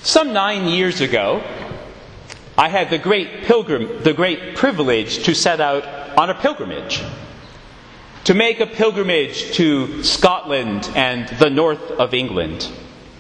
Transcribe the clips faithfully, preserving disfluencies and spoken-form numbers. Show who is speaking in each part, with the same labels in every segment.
Speaker 1: Some nine years ago, I had the great pilgrim, the great privilege to set out on a pilgrimage, to make a pilgrimage to Scotland and the north of England.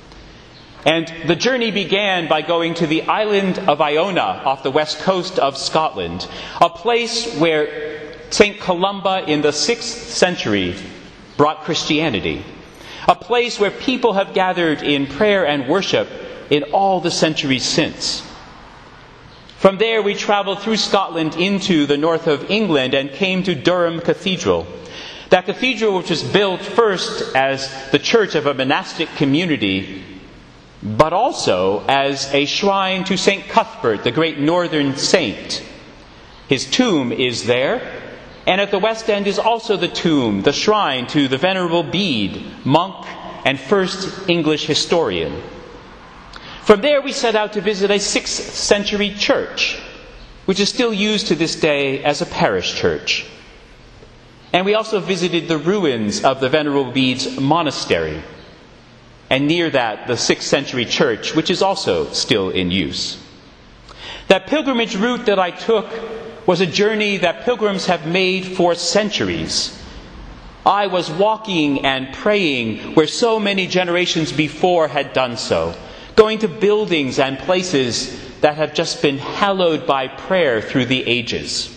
Speaker 1: And the journey began by going to the island of Iona off the west coast of Scotland, a place where Saint Columba in the sixth century brought Christianity, a place where people have gathered in prayer and worship in all the centuries since. From there we travelled through Scotland into the north of England and came to Durham Cathedral. That cathedral, which was built first as the church of a monastic community, but also as a shrine to Saint Cuthbert, the great northern saint. His tomb is there, and at the west end is also the tomb, the shrine to the Venerable Bede, monk and first English historian. From there we set out to visit a sixth century church, which is still used to this day as a parish church. And we also visited the ruins of the Venerable Bede's monastery, and near that the sixth century church, which is also still in use. That pilgrimage route that I took was a journey that pilgrims have made for centuries. I was walking and praying where so many generations before had done so, going to buildings and places that have just been hallowed by prayer through the ages.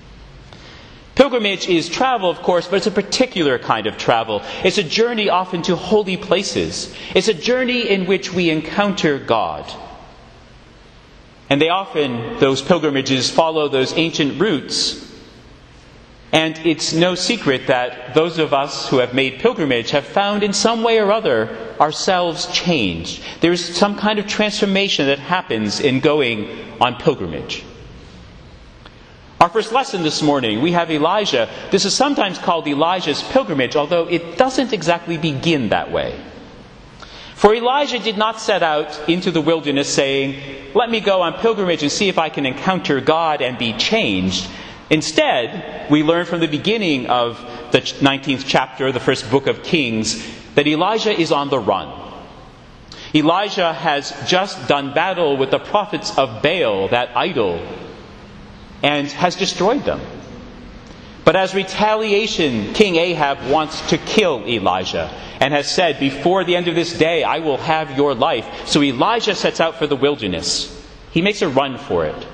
Speaker 1: Pilgrimage is travel, of course, but it's a particular kind of travel. It's a journey often to holy places. It's a journey in which we encounter God. And they often, those pilgrimages, follow those ancient routes. And it's no secret that those of us who have made pilgrimage have found in some way or other ourselves changed. There's some kind of transformation that happens in going on pilgrimage. Our first lesson this morning, we have Elijah. This is sometimes called Elijah's pilgrimage, although it doesn't exactly begin that way. For Elijah did not set out into the wilderness saying, "Let me go on pilgrimage and see if I can encounter God and be changed." Instead, we learn from the beginning of the nineteenth chapter, the first book of Kings, that Elijah is on the run. Elijah has just done battle with the prophets of Baal, that idol, and has destroyed them. But as retaliation, King Ahab wants to kill Elijah and has said, "Before the end of this day, I will have your life." So Elijah sets out for the wilderness. He makes a run for it.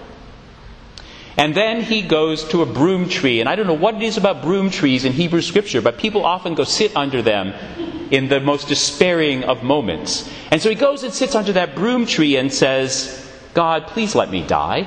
Speaker 1: And then he goes to a broom tree. And I don't know what it is about broom trees in Hebrew Scripture, but people often go sit under them in the most despairing of moments. And so he goes and sits under that broom tree and says, "God, please let me die."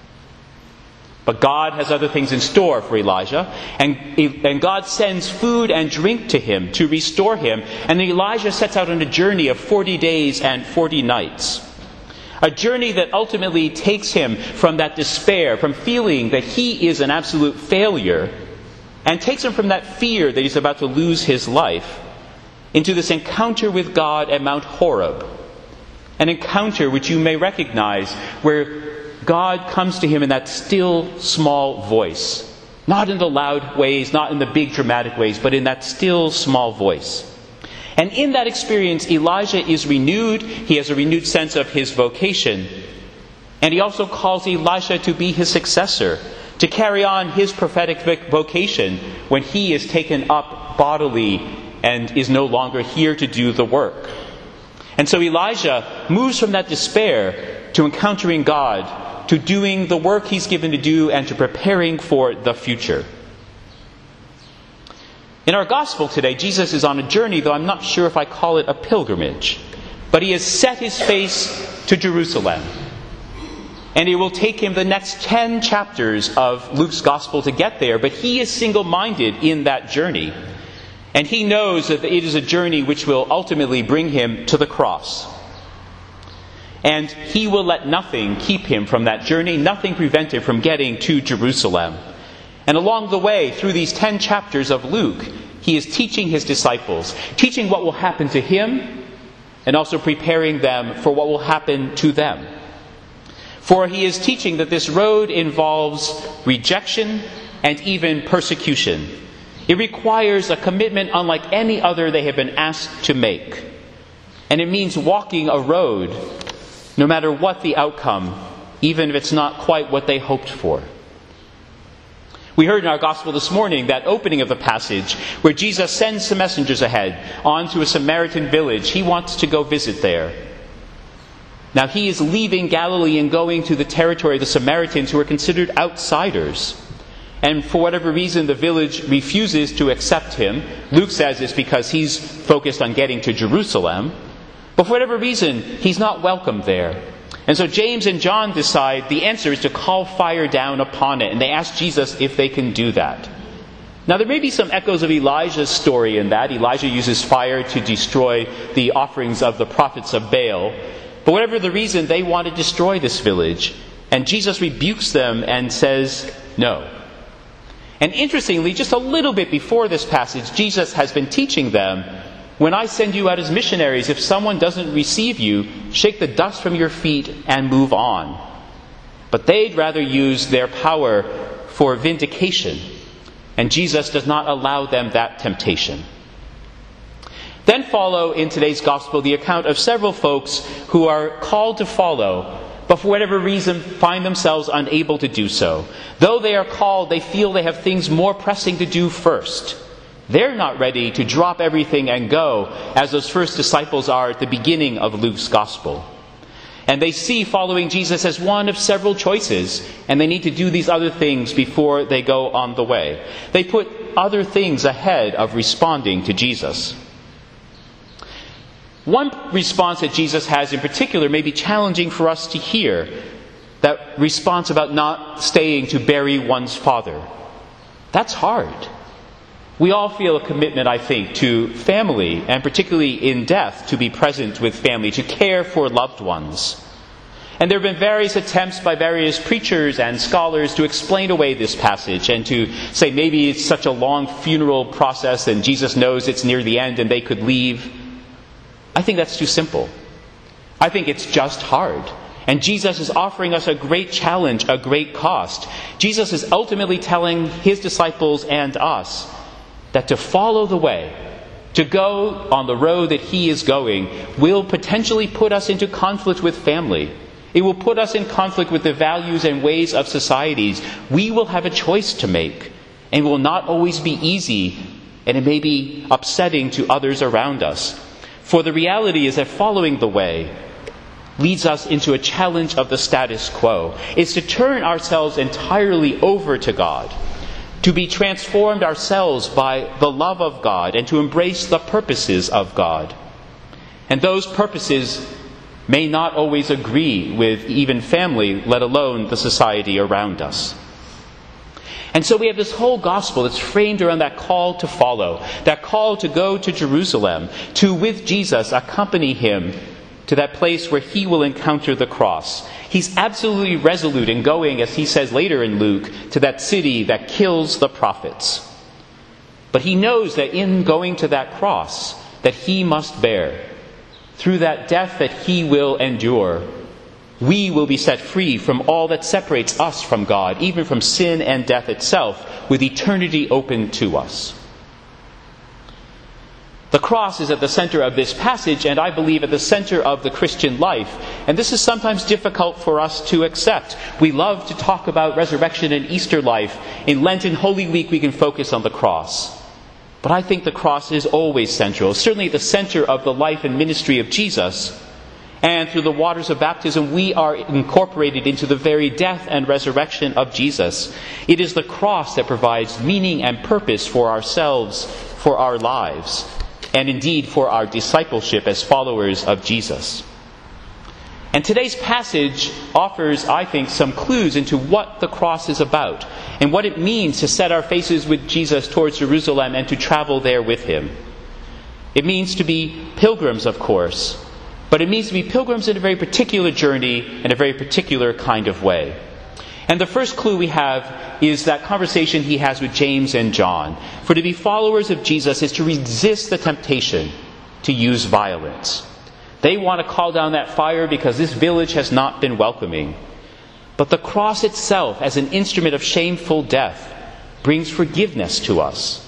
Speaker 1: But God has other things in store for Elijah. And, and God sends food and drink to him to restore him. And Elijah sets out on a journey of forty days and forty nights. A journey that ultimately takes him from that despair, from feeling that he is an absolute failure, and takes him from that fear that he's about to lose his life, into this encounter with God at Mount Horeb. An encounter which you may recognize, where God comes to him in that still, small voice. Not in the loud ways, not in the big dramatic ways, but in that still, small voice. And in that experience, Elijah is renewed. He has a renewed sense of his vocation. And he also calls Elisha to be his successor, to carry on his prophetic vocation when he is taken up bodily and is no longer here to do the work. And so Elijah moves from that despair to encountering God, to doing the work he's given to do, and to preparing for the future. In our gospel today, Jesus is on a journey, though I'm not sure if I call it a pilgrimage. But he has set his face to Jerusalem. And it will take him the next ten chapters of Luke's gospel to get there. But he is single-minded in that journey. And he knows that it is a journey which will ultimately bring him to the cross. And he will let nothing keep him from that journey, nothing prevent him from getting to Jerusalem. And along the way, through these ten chapters of Luke, he is teaching his disciples, teaching what will happen to him, and also preparing them for what will happen to them. For he is teaching that this road involves rejection and even persecution. It requires a commitment unlike any other they have been asked to make. And it means walking a road no matter what the outcome, even if it's not quite what they hoped for. We heard in our gospel this morning that opening of the passage where Jesus sends some messengers ahead onto a Samaritan village. He wants to go visit there. Now he is leaving Galilee and going to the territory of the Samaritans, who are considered outsiders. And for whatever reason, the village refuses to accept him. Luke says it's because he's focused on getting to Jerusalem. But for whatever reason, he's not welcome there. And so James and John decide the answer is to call fire down upon it. And they ask Jesus if they can do that. Now there may be some echoes of Elijah's story in that. Elijah uses fire to destroy the offerings of the prophets of Baal. But whatever the reason, they want to destroy this village. And Jesus rebukes them and says, no. And interestingly, just a little bit before this passage, Jesus has been teaching them, when I send you out as missionaries, if someone doesn't receive you, shake the dust from your feet and move on. But they'd rather use their power for vindication. And Jesus does not allow them that temptation. Then follow in today's gospel the account of several folks who are called to follow, but for whatever reason find themselves unable to do so. Though they are called, they feel they have things more pressing to do first. They're not ready to drop everything and go, as those first disciples are at the beginning of Luke's gospel. And they see following Jesus as one of several choices, and they need to do these other things before they go on the way. They put other things ahead of responding to Jesus. One response that Jesus has in particular may be challenging for us to hear. That response about not staying to bury one's father. That's hard. We all feel a commitment, I think, to family, and particularly in death, to be present with family, to care for loved ones. And there have been various attempts by various preachers and scholars to explain away this passage and to say maybe it's such a long funeral process and Jesus knows it's near the end and they could leave. I think that's too simple. I think it's just hard. And Jesus is offering us a great challenge, a great cost. Jesus is ultimately telling his disciples and us that to follow the way, to go on the road that he is going, will potentially put us into conflict with family. It will put us in conflict with the values and ways of societies. We will have a choice to make, and it will not always be easy, and it may be upsetting to others around us. For the reality is that following the way leads us into a challenge of the status quo. It's to turn ourselves entirely over to God, to be transformed ourselves by the love of God, and to embrace the purposes of God. And those purposes may not always agree with even family, let alone the society around us. And so we have this whole gospel that's framed around that call to follow, that call to go to Jerusalem, to, with Jesus, accompany him to that place where he will encounter the cross. He's absolutely resolute in going, as he says later in Luke, to that city that kills the prophets. But he knows that in going to that cross, that he must bear, through that death that he will endure, we will be set free from all that separates us from God, even from sin and death itself, with eternity open to us. The cross is at the center of this passage, and I believe at the center of the Christian life. And this is sometimes difficult for us to accept. We love to talk about resurrection and Easter life. In Lent and Holy Week, we can focus on the cross. But I think the cross is always central, certainly the center of the life and ministry of Jesus. And through the waters of baptism, we are incorporated into the very death and resurrection of Jesus. It is the cross that provides meaning and purpose for ourselves, for our lives, and indeed for our discipleship as followers of Jesus. And today's passage offers, I think, some clues into what the cross is about and what it means to set our faces with Jesus towards Jerusalem and to travel there with him. It means to be pilgrims, of course, but it means to be pilgrims in a very particular journey in a very particular kind of way. And the first clue we have is that conversation he has with James and John. For to be followers of Jesus is to resist the temptation to use violence. They want to call down that fire because this village has not been welcoming. But the cross itself, as an instrument of shameful death, brings forgiveness to us.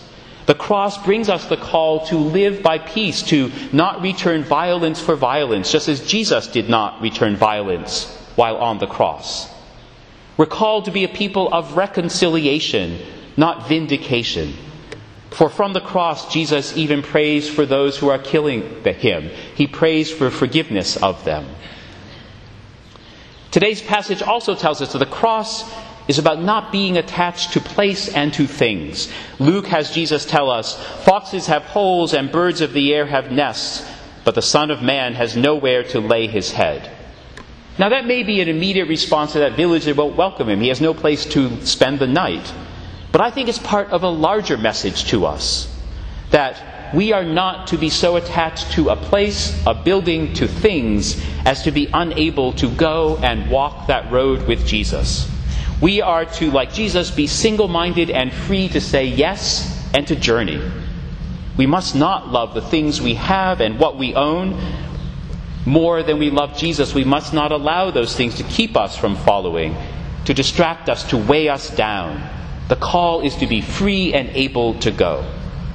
Speaker 1: The cross brings us the call to live by peace, to not return violence for violence, just as Jesus did not return violence while on the cross. We're called to be a people of reconciliation, not vindication. For from the cross, Jesus even prays for those who are killing him. He prays for forgiveness of them. Today's passage also tells us that the cross is about not being attached to place and to things. Luke has Jesus tell us, "Foxes have holes and birds of the air have nests, but the Son of Man has nowhere to lay his head." Now that may be an immediate response to that village that won't welcome him. He has no place to spend the night. But I think it's part of a larger message to us, that we are not to be so attached to a place, a building, to things, as to be unable to go and walk that road with Jesus. We are to, like Jesus, be single-minded and free to say yes and to journey. We must not love the things we have and what we own more than we love Jesus. We must not allow those things to keep us from following, to distract us, to weigh us down. The call is to be free and able to go.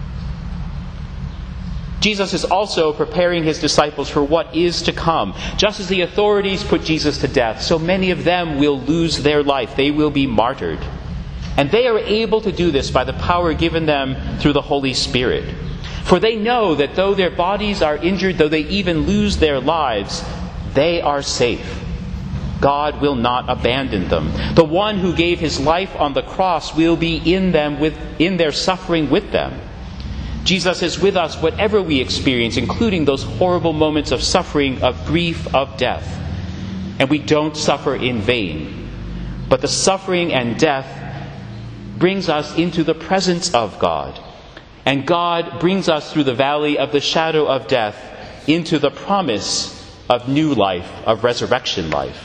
Speaker 1: Jesus is also preparing his disciples for what is to come. Just as the authorities put Jesus to death, so many of them will lose their life. They will be martyred. And they are able to do this by the power given them through the Holy Spirit. For they know that though their bodies are injured, though they even lose their lives, they are safe. God will not abandon them. The one who gave his life on the cross will be in them, with, in their suffering with them. Jesus is with us whatever we experience, including those horrible moments of suffering, of grief, of death. And we don't suffer in vain. But the suffering and death brings us into the presence of God. And God brings us through the valley of the shadow of death into the promise of new life, of resurrection life.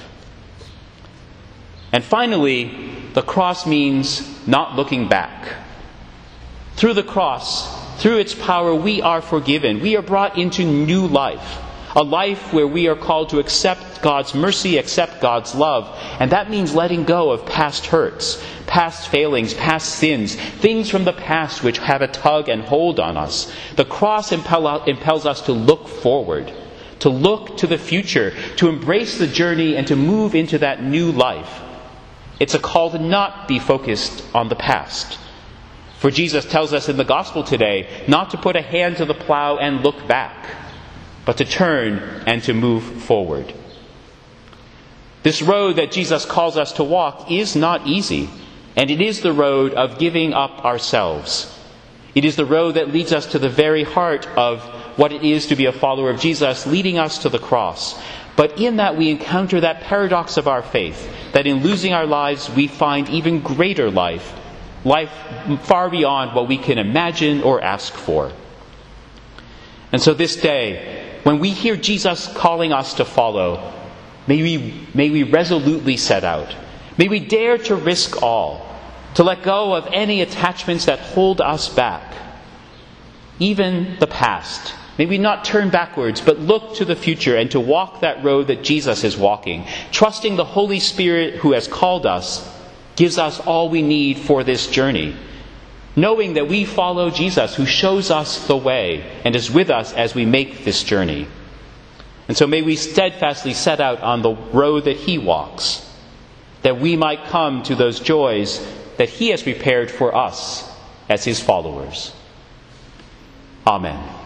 Speaker 1: And finally, the cross means not looking back. Through the cross, through its power, we are forgiven. We are brought into new life. A life where we are called to accept God's mercy, accept God's love. And that means letting go of past hurts, past failings, past sins, things from the past which have a tug and hold on us. The cross impel, impels us to look forward, to look to the future, to embrace the journey and to move into that new life. It's a call to not be focused on the past. For Jesus tells us in the gospel today not to put a hand to the plow and look back, but to turn and to move forward. This road that Jesus calls us to walk is not easy, and it is the road of giving up ourselves. It is the road that leads us to the very heart of what it is to be a follower of Jesus, leading us to the cross. But in that we encounter that paradox of our faith, that in losing our lives we find even greater life, life far beyond what we can imagine or ask for. And so this day, when we hear Jesus calling us to follow, may we, may we resolutely set out. May we dare to risk all, to let go of any attachments that hold us back, even the past. May we not turn backwards, but look to the future and to walk that road that Jesus is walking, trusting the Holy Spirit who has called us gives us all we need for this journey, knowing that we follow Jesus who shows us the way and is with us as we make this journey. And so may we steadfastly set out on the road that he walks, that we might come to those joys that he has prepared for us as his followers. Amen.